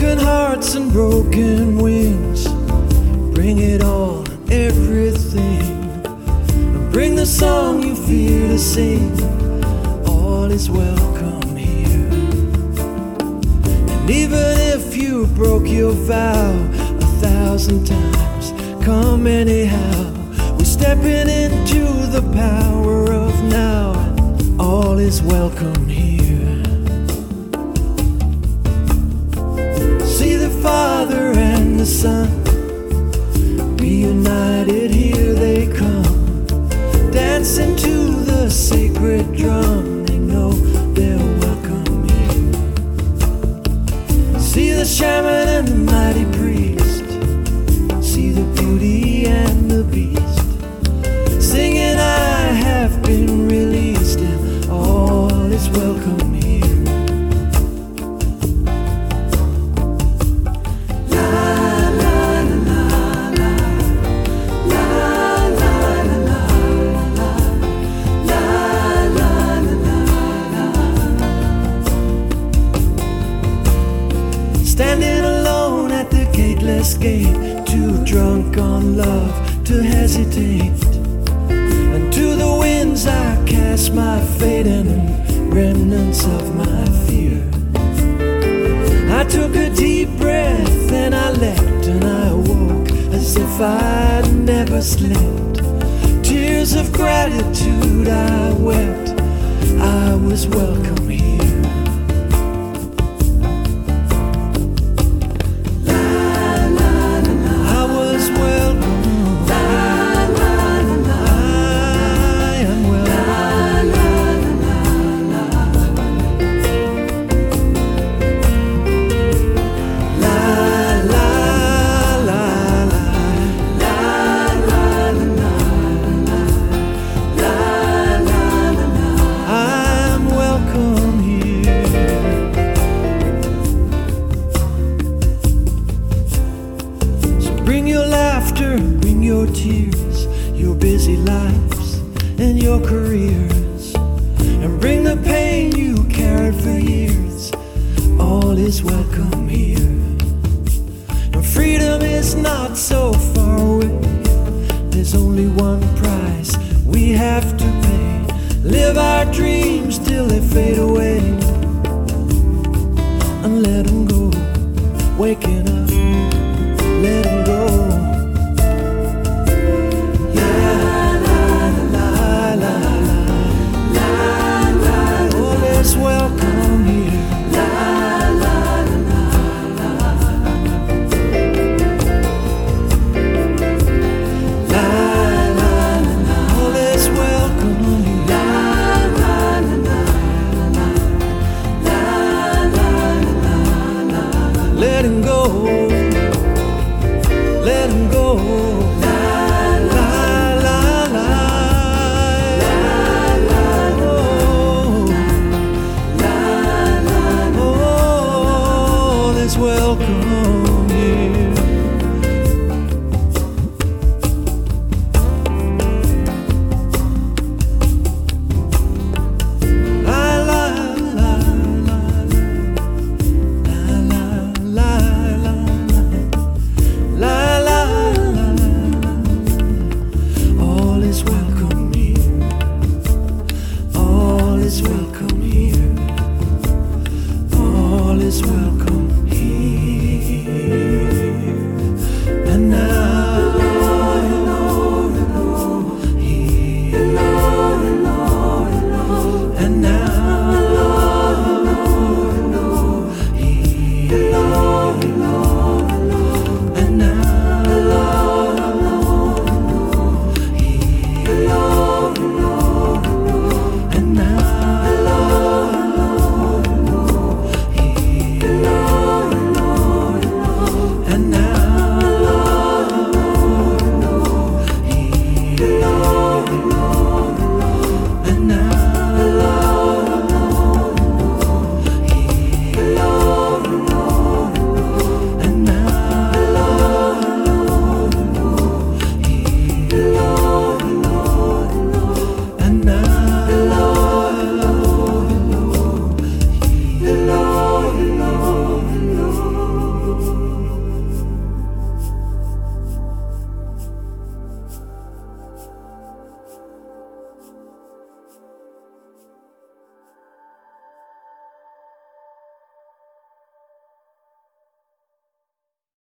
broken hearts and broken wings. Bring it all and everything. And bring the song you fear to sing. All is welcome here. And even if you broke your vow 1,000 times, come anyhow. We're stepping into the power of now. And all is welcome here. See the Father and the Son reunited, here they come, dancing to the sacred drum. They know they're welcome here. See the shaman and the mighty priest, see the beauty and the beast, singing I have been released, and all is welcome here. Standing alone at the gateless gate, too drunk on love to hesitate. And to the winds I cast my fate and remnants of my fear. I took a deep breath and I leapt and I awoke as if I'd never slept. Tears of gratitude I wept, I was welcome here. Bring your laughter, bring your tears, your busy lives and your careers, and bring the pain you carried for years. All is welcome here. And freedom is not so far away. There's only one price we have to pay. Live our dreams till they fade away, and let them go. Waking up, let them go. Yeah, la la la la la. All is welcome here. La la la la. La la la. All is welcome here. La la la la. La la la la. Let him go. Let him go. La la la la. La la oh. La la all is welcome here. La la la la. La la la la. La la la, all is welcome here. All is welcome here. All is welcome.